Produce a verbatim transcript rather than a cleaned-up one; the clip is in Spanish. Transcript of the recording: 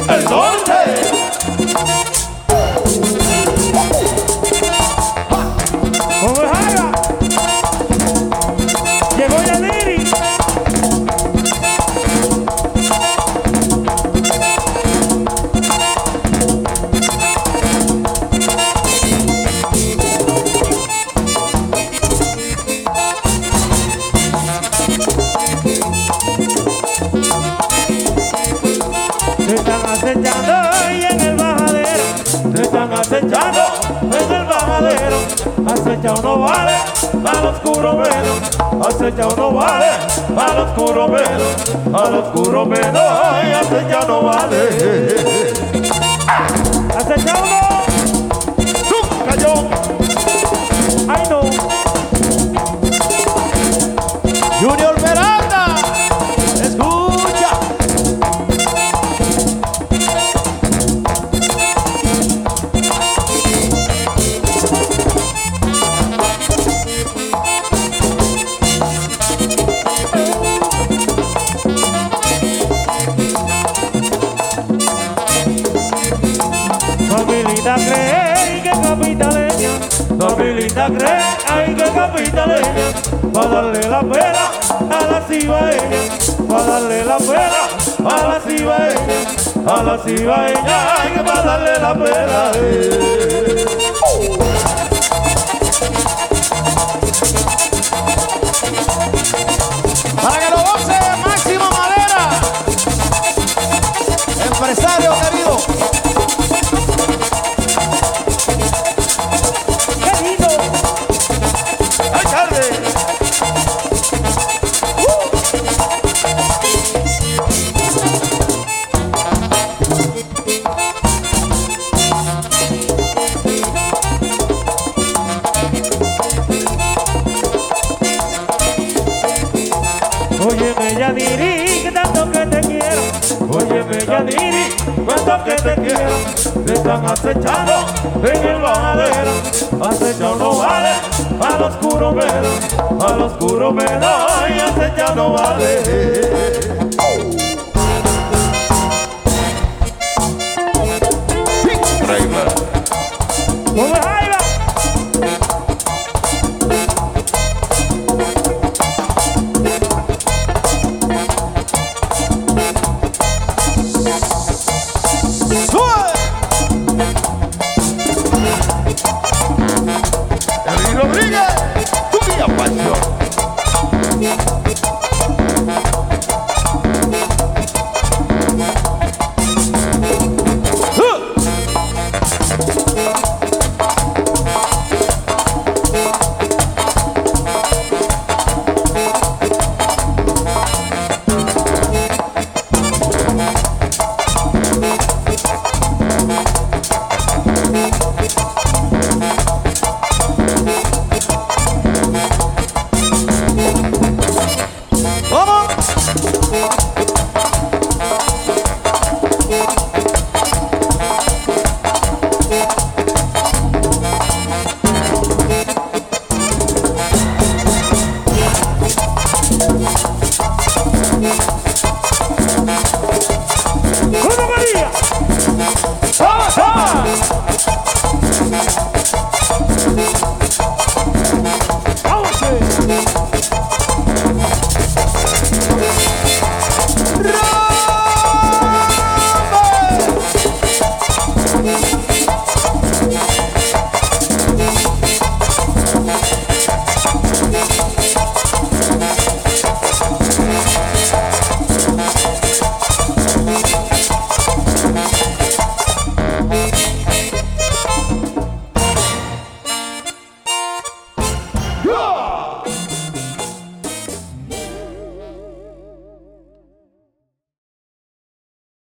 el norte. Como es Haga, llegó Yaniri. Te están acechando y en el bajadero, te están acechando en el bajadero. Acecha uno vale, al oscuro menos. Acecha uno vale, al oscuro menos. Al oscuro menos, y acecha no vale. Acecha uno, nunca yo. Ay no. Junior Peralta, escucha. Familita cree que capitaleña, familita cree ay que capitaleña, va a darle la pena a la cibaeña, va a darle la pena a la cibaeña, a la cibaeña, ay que va a darle la pena. Eh. Para que lo goce Máximo Madera, empresario querido. ¡Qué lindo! ¡Alcalde! Óyeme Yaniri, que tanto que te quiero. Óyeme Yaniri, cuánto que te quiero. Te están acechando en el bajadero. Acecha no vale, al oscuro menos. Al oscuro menos, y acecha no vale. ¿Cómo es Jaira? David Rodríguez, tu día pasión. ¡Una María! ¡Toma, toma! ¡Vamos!